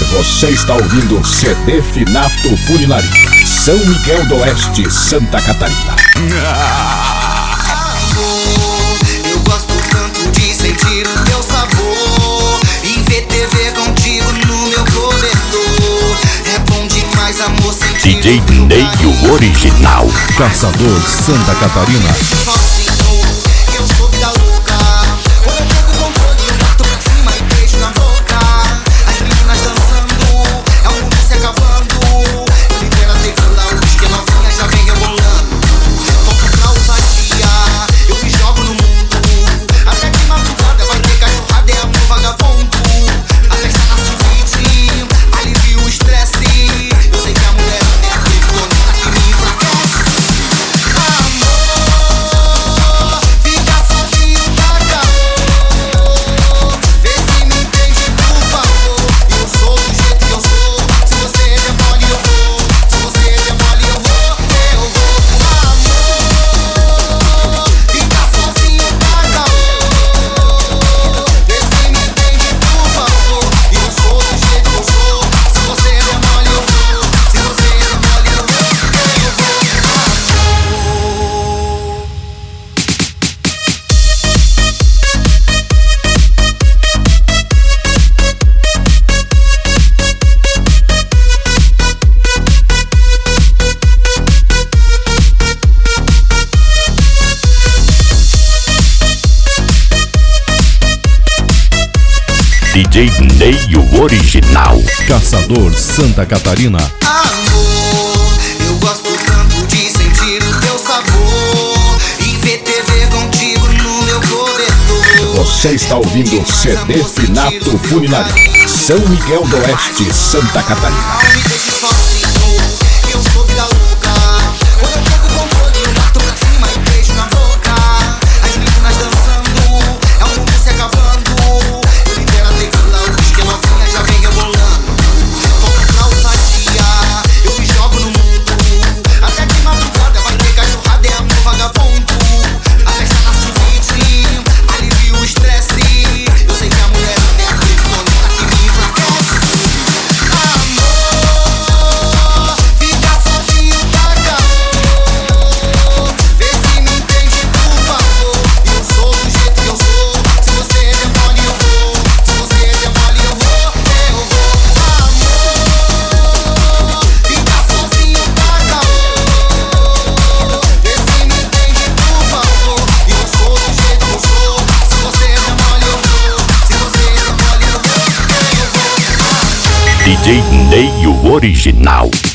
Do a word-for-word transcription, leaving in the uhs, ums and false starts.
Você está ouvindo C D Finato Funilaria, São Miguel do Oeste, Santa Catarina. Eu gosto tanto de sentir o teu sabor e ver T V contigo no meu cobertor. É bom demais, amor, sentir D J Ney, o original. Caçador, Santa Catarina. Eu sou vida louca. Quando eu pego o controle, eu bato pra cima e beijo na boca. As meninas dançando, é o mundo se acabando. Eu libero a tequila, o whisky, a novinha já vem rebolando. Volto pra ousadia, eu me jogo no mundo. Até que madrugada vai ter cachorrada, é amor vagabundo. A festa na suíte, alivia o estresse. Eu sei que a mulher é a criptonita que me enfraquece. Amor, fica sozinho pra calor. Vê se me entende, por favor. Eu sou do jeito que eu sou. Se você é mole, eu vou. Se você é mole, eu vou. Eu vou. Amor, fica sozinho pra calor. Vê se me entende, por favor. Eu sou do jeito que eu sou. Se você é mole, eu vou. Se você é mole, eu vou. Eu vou. D J Ney, o original. Caçador, Santa Catarina. Amor, eu gosto tanto de sentir o teu sabor e ver T V contigo no meu cobertor. Você está ouvindo C D Finato Funilaria, São Miguel do Oeste, Santa Catarina. Não me deixe sozinho, eu sou vida louca. Quando eu pego o controle, eu bato pra cima e beijo na boca. As meninas dançando, é o mundo se acabando. Eu libero a tequila, o whisky, a novinha já vem rebolando. Volto pra ousadia, eu me jogo no mundo. Até que madrugada vai ter cachorrada, é amor vagabundo. A festa na suíte, alivia o estresse. Eu sei que a mulher é a criptonita que me enfraquece. Amor, fica sozinho pra calor. Vê se me entende, por favor. Eu sou do jeito que eu sou. Se você é mole, eu vou. Se você é mole, eu vou. Eu vou. Amor, fica sozinho pra calor. Vê se me entende, por favor. Eu sou do jeito que eu sou. Se você é mole, eu vou. Se você é mole, eu vou. Eu vou. D J Ney, o original.